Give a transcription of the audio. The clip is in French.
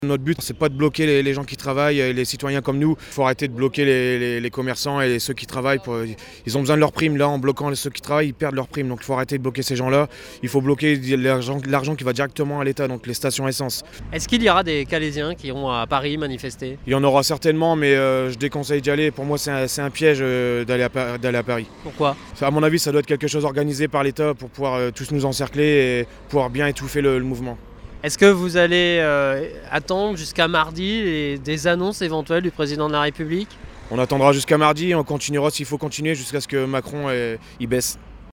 Notre but, c'est pas de bloquer les gens qui travaillent, les citoyens comme nous. Il faut arrêter de bloquer les commerçants et ceux qui travaillent. Ils ont besoin de leurs primes. Là, en bloquant ceux qui travaillent, ils perdent leurs primes. Donc il faut arrêter de bloquer ces gens-là. Il faut bloquer l'argent qui va directement à l'État, donc les stations essence. Est-ce qu'il y aura des Calaisiens qui iront à Paris manifester? Il y en aura certainement, mais je déconseille d'y aller. Pour moi, c'est un piège d'aller à Paris. Pourquoi? À mon avis, ça doit être quelque chose organisé par l'État pour pouvoir tous nous encercler et pouvoir bien étouffer le mouvement. Est-ce que vous allez attendre jusqu'à mardi des annonces éventuelles du président de la République? On attendra jusqu'à mardi et on continuera s'il faut continuer jusqu'à ce que Macron il baisse.